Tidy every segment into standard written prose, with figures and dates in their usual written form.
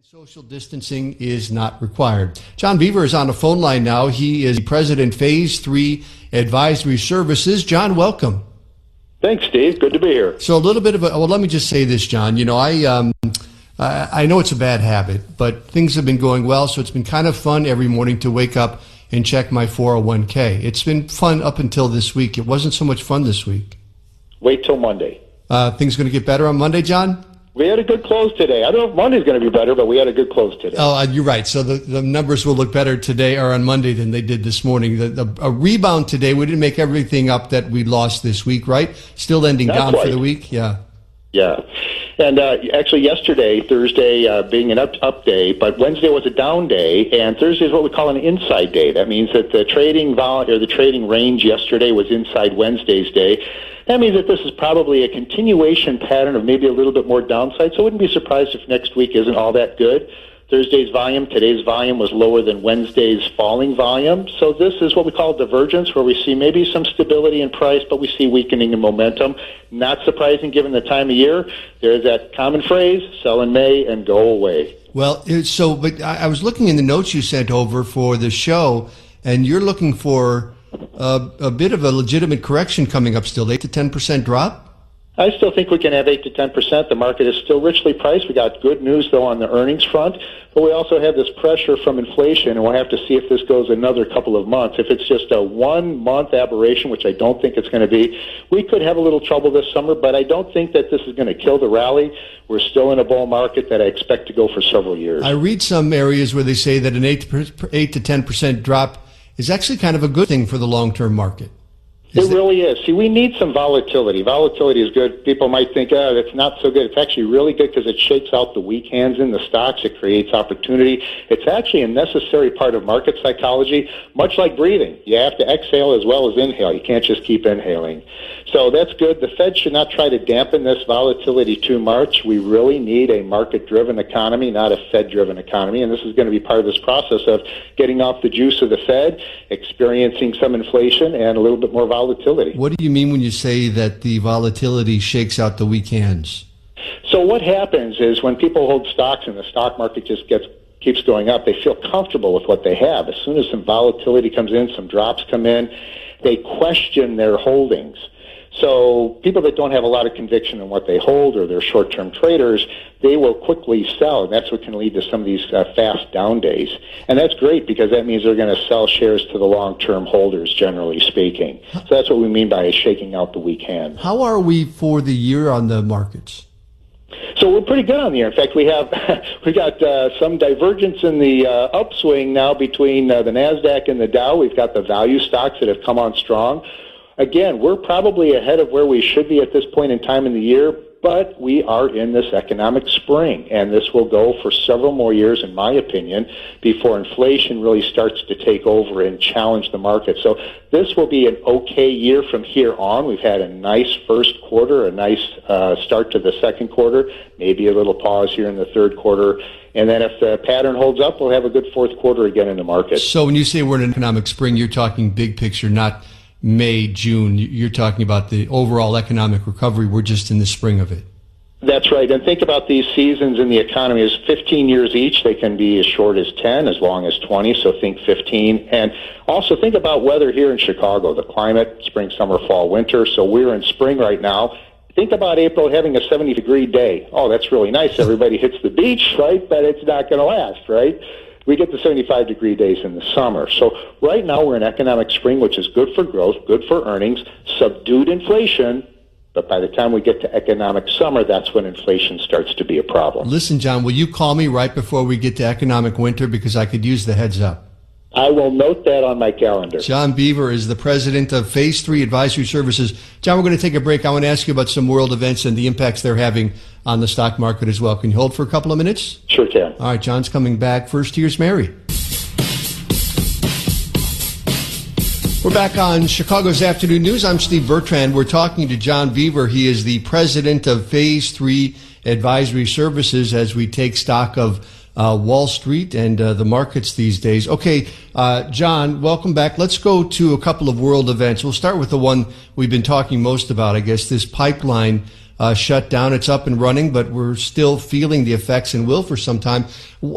Social distancing is not required. John Beaver is on the phone line now. He is President, Phase 3 Advisory Services. John, welcome. Thanks, Steve. Good to be here. So a little bit of let me just say this, John. You know, I know it's a bad habit, but things have been going well, so it's been kind of fun every morning to wake up and check my 401k. It's been fun up until this week. It wasn't so much fun this week. Wait till Monday. Things going to get better on Monday, John? We had a good close today. I don't know if Monday's going to be better, but we had a good close today. Oh, you're right. So the numbers will look better today or on Monday than they did this morning. A rebound today. We didn't make everything up that we lost this week, right? Still ending down for the week. Yeah. Yeah. And actually yesterday, Thursday, being an up day, but Wednesday was a down day, and Thursday is what we call an inside day. That means that the trading the trading range yesterday was inside Wednesday's day. That means that this is probably a continuation pattern of maybe a little bit more downside, so I wouldn't be surprised if next week isn't all that good. Today's volume was lower than Wednesday's falling volume. So this is what we call divergence, where we see maybe some stability in price, but we see weakening in momentum. Not surprising given the time of year. There's that common phrase, sell in May and go away. Well, but I was looking in the notes you sent over for the show, and you're looking for a bit of a legitimate correction coming up still, 8 to 10% drop? I still think we can have 8 to 10%. The market is still richly priced. We got good news, though, on the earnings front, but we also have this pressure from inflation, and we'll have to see if this goes another couple of months. If it's just a 1 month aberration, which I don't think it's going to be, we could have a little trouble this summer, but I don't think that this is going to kill the rally. We're still in a bull market that I expect to go for several years. I read some areas where they say that an 8 to 10% drop is actually kind of a good thing for the long-term market. It really is. See, we need some volatility. Volatility is good. People might think, that's not so good. It's actually really good because it shakes out the weak hands in the stocks. It creates opportunity. It's actually a necessary part of market psychology, much like breathing. You have to exhale as well as inhale. You can't just keep inhaling. So that's good. The Fed should not try to dampen this volatility too much. We really need a market-driven economy, not a Fed-driven economy, and this is going to be part of this process of getting off the juice of the Fed, experiencing some inflation, and a little bit more volatility. What do you mean when you say that the volatility shakes out the weak hands? So what happens is when people hold stocks and the stock market just keeps going up, they feel comfortable with what they have. As soon as some volatility comes in, some drops come in, they question their holdings. So people that don't have a lot of conviction in what they hold, or they're short-term traders, they will quickly sell, and that's what can lead to some of these fast down days. And that's great because that means they're going to sell shares to the long-term holders, generally speaking. So that's what we mean by shaking out the weak hand. How are we for the year on the markets? So we're pretty good on the year. In fact, we got some divergence in the upswing now between the NASDAQ and the Dow. We've got the value stocks that have come on strong. Again, we're probably ahead of where we should be at this point in time in the year, but we are in this economic spring, and this will go for several more years, in my opinion, before inflation really starts to take over and challenge the market. So this will be an okay year from here on. We've had a nice first quarter, a nice start to the second quarter, maybe a little pause here in the third quarter. And then if the pattern holds up, we'll have a good fourth quarter again in the market. So when you say we're in an economic spring, you're talking big picture, not May, June. You're talking about the overall economic recovery. We're just in the spring of it. That's right. And think about these seasons in the economy as 15 years each. They can be as short as 10, as long as 20, so think 15. And also think about weather here in Chicago, the climate, spring, summer, fall, winter. So we're in spring right now. Think about April having a 70-degree day. Oh, that's really nice. Everybody hits the beach, right? But it's not going to last, right? We get the 75-degree days in the summer. So right now we're in economic spring, which is good for growth, good for earnings, subdued inflation. But by the time we get to economic summer, that's when inflation starts to be a problem. Listen, John, will you call me right before we get to economic winter? Because I could use the heads up. I will note that on my calendar. John Beaver is the president of Phase 3 Advisory Services. John, we're going to take a break. I want to ask you about some world events and the impacts they're having on the stock market as well. Can you hold for a couple of minutes? Sure can. All right, John's coming back. First, here's Mary. We're back on Chicago's Afternoon News. I'm Steve Bertrand. We're talking to John Beaver. He is the president of Phase 3 Advisory Services as we take stock of Wall Street and the markets these days. Okay, John, welcome back. Let's go to a couple of world events. We'll start with the one we've been talking most about, I guess, this pipeline shut down. It's up and running, but we're still feeling the effects and will for some time.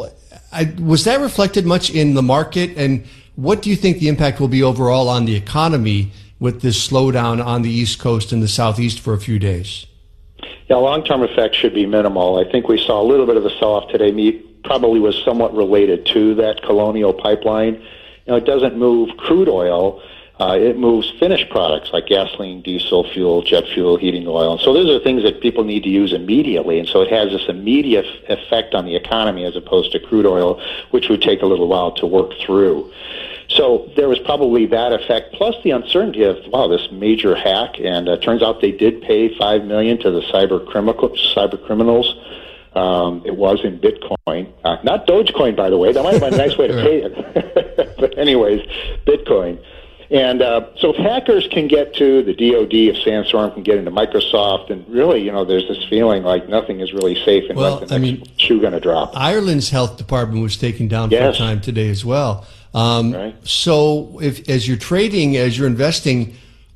Was that reflected much in the market? And what do you think the impact will be overall on the economy with this slowdown on the East Coast and the Southeast for a few days? Yeah, long-term effect should be minimal. I think we saw a little bit of a sell-off today. Probably was somewhat related to that Colonial Pipeline. It doesn't move crude oil. It moves finished products like gasoline, diesel, fuel, jet fuel, heating oil. And so those are things that people need to use immediately. And so it has this immediate effect on the economy as opposed to crude oil, which would take a little while to work through. So there was probably that effect, plus the uncertainty of, wow, this major hack. And it turns out they did pay $5 million to the cyber criminals. It was in Bitcoin, not Dogecoin, by the way. That might have been a nice way to pay it. But anyways, Bitcoin. And so if hackers can get to the DOD, if Sandstorm can get into Microsoft, and really, there's this feeling like nothing is really safe unless the next shoe going to drop. Ireland's health department was taken down for a time today as well. Right. So as you're trading, as you're investing,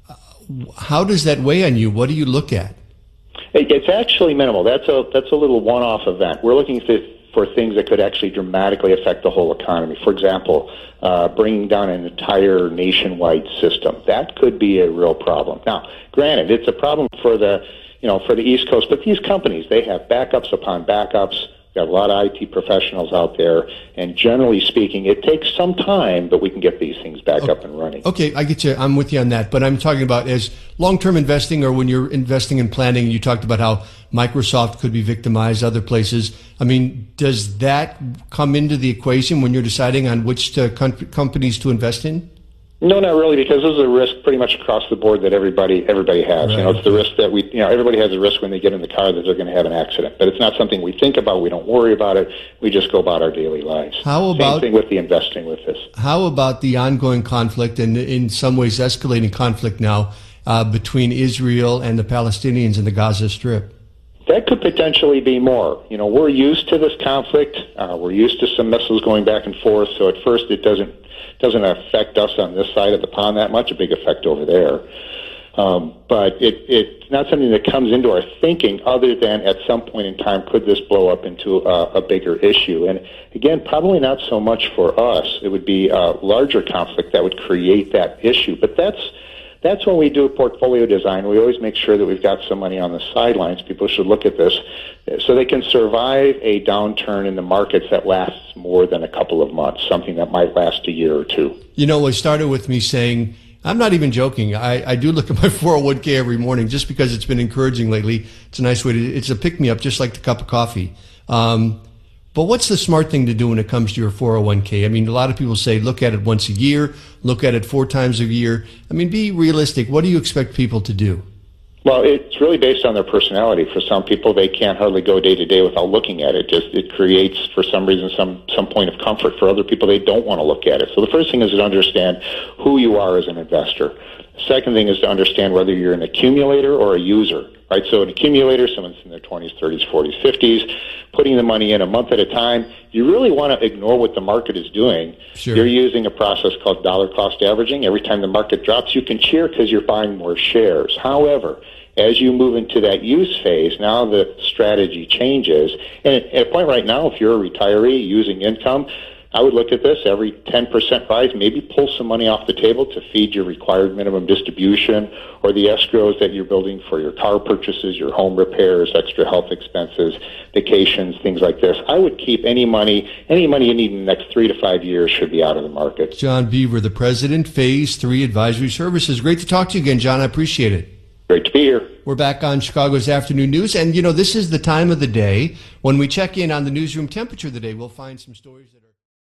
how does that weigh on you? What do you look at? It's actually minimal. That's a little one-off event. We're looking for things that could actually dramatically affect the whole economy. For example, bringing down an entire nationwide system. That could be a real problem. Now, granted, it's a problem for the East Coast, but these companies, they have backups upon backups. Got a lot of IT professionals out there, and generally speaking, it takes some time, but we can get these things back up and running. Okay, I get you. I'm with you on that, but I'm talking about as long-term investing, or when you're investing and planning. You talked about how Microsoft could be victimized, other places. I mean, does that come into the equation when you're deciding on which companies to invest in? No, not really, because this is a risk pretty much across the board that everybody has. Right. It's the risk that everybody has a risk when they get in the car that they're going to have an accident. But it's not something we think about. We don't worry about it. We just go about our daily lives. Same thing with the investing with this. How about the ongoing conflict, and in some ways escalating conflict now, between Israel and the Palestinians in the Gaza Strip? That could potentially be more. We're used to this conflict. We're used to some missiles going back and forth. So at first it doesn't affect us on this side of the pond that much, a big effect over there. But it's not something that comes into our thinking other than at some point in time, could this blow up into a bigger issue? And again, probably not so much for us. It would be a larger conflict that would create that issue. But that's when we do a portfolio design. We always make sure that we've got some money on the sidelines. People should look at this so they can survive a downturn in the markets that lasts more than a couple of months, something that might last a year or two. It started with me saying, I'm not even joking. I do look at my 401k every morning just because it's been encouraging lately. It's a nice way it's a pick-me-up, just like the cup of coffee. But what's the smart thing to do when it comes to your 401k? I mean, a lot of people say, look at it once a year, look at it 4 times a year. I mean, be realistic. What do you expect people to do? Well, it's really based on their personality. For some people, they can't hardly go day to day without looking at it. It creates, for some reason, some point of comfort. For other people, they don't want to look at it. So the first thing is to understand who you are as an investor. The second thing is to understand whether you're an accumulator or a user. Right? So an accumulator, someone's in their 20s, 30s, 40s, 50s, putting the money in a month at a time. You really want to ignore what the market is doing. Sure. You're using a process called dollar cost averaging. Every time the market drops, you can cheer because you're buying more shares. However, as you move into that use phase, now the strategy changes. And at a point right now, if you're a retiree using income, I would look at this every 10% rise, maybe pull some money off the table to feed your required minimum distribution or the escrows that you're building for your car purchases, your home repairs, extra health expenses, vacations, things like this. I would keep any money you need in the next 3 to 5 years should be out of the market. John Beaver, the president, Phase 3 Advisory Services. Great to talk to you again, John. I appreciate it. Great to be here. We're back on Chicago's Afternoon News. And, this is the time of the day when we check in on the newsroom temperature of the day. We'll find some stories that are...